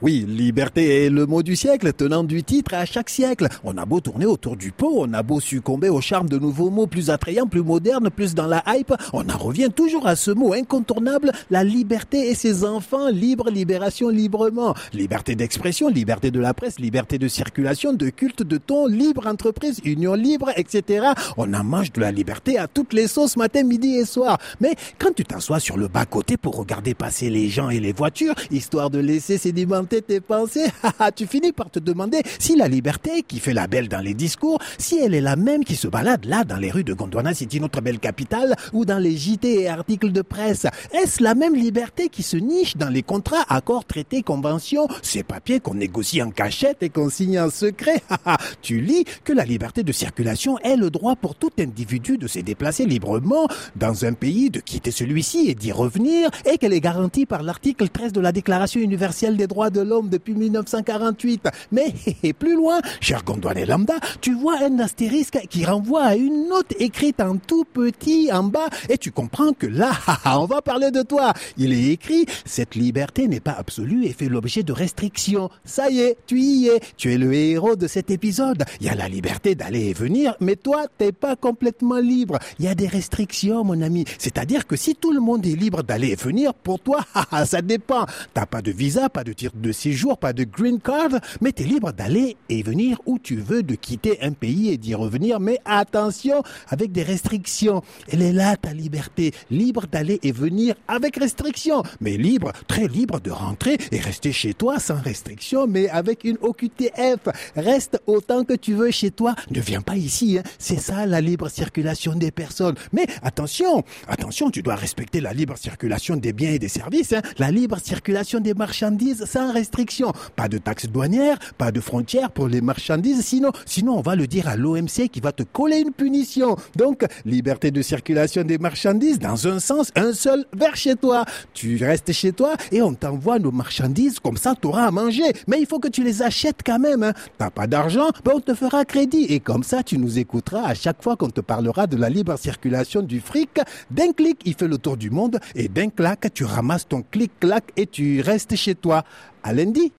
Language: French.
Oui, liberté est le mot du siècle, tenant du titre à chaque siècle. On a beau tourner autour du pot, on a beau succomber au charme de nouveaux mots plus attrayants, plus modernes, plus dans la hype, on en revient toujours à ce mot incontournable, la liberté et ses enfants, libre, libération, librement. Liberté d'expression, liberté de la presse, liberté de circulation, de culte, de ton, libre entreprise, union libre, etc. On en mange de la liberté à toutes les sauces, matin, midi et soir. Mais quand tu t'assois sur le bas-côté pour regarder passer les gens et les voitures, histoire de laisser sédimenter tes pensées, tu finis par te demander si la liberté qui fait la belle dans les discours, si elle est la même qui se balade là dans les rues de Gondwana City, notre belle capitale, ou dans les JT et articles de presse. Est-ce la même liberté qui se niche dans les contrats, accords, traités, conventions, ces papiers qu'on négocie en cachette et qu'on signe en secret? Tu lis que la liberté de circulation est le droit pour tout individu de se déplacer librement dans un pays, de quitter celui-ci et d'y revenir, et qu'elle est garantie par l'article 13 de la Déclaration universelle des droits de l'homme depuis 1948. Mais plus loin, cher Gondwanais lambda, tu vois un astérisque qui renvoie à une note écrite en tout petit en bas, et tu comprends que là, on va parler de toi. Il est écrit, cette liberté n'est pas absolue et fait l'objet de restrictions. Ça y est, tu y es, tu es le héros de cet épisode. Il y a la liberté d'aller et venir, mais toi, t'es pas complètement libre. Il y a des restrictions, mon ami. C'est-à-dire que si tout le monde est libre d'aller et venir, pour toi, ça dépend. T'as pas de visa, pas de titre de séjour, pas de green card, mais t'es libre d'aller et venir où tu veux, de quitter un pays et d'y revenir, mais attention, avec des restrictions. Elle est là, ta liberté, libre d'aller et venir avec restrictions, mais libre, très libre de rentrer et rester chez toi sans restriction, mais avec une OQTF. Reste autant que tu veux chez toi, ne viens pas ici, hein. C'est ça la libre circulation des personnes. Mais attention, tu dois respecter la libre circulation des biens et des services, hein. La libre circulation des marchandises sans restriction. Pas de taxes douanières, pas de frontières pour les marchandises, sinon on va le dire à l'OMC qui va te coller une punition. Donc, liberté de circulation des marchandises dans un sens, un seul, vers chez toi. Tu restes chez toi et on t'envoie nos marchandises, comme ça tu auras à manger. Mais il faut que tu les achètes quand même, hein. T'as pas d'argent, ben on te fera crédit. Et comme ça, tu nous écouteras à chaque fois qu'on te parlera de la libre circulation du fric. D'un clic, il fait le tour du monde et d'un clac, tu ramasses ton clic-clac et tu restes chez toi. À lundi.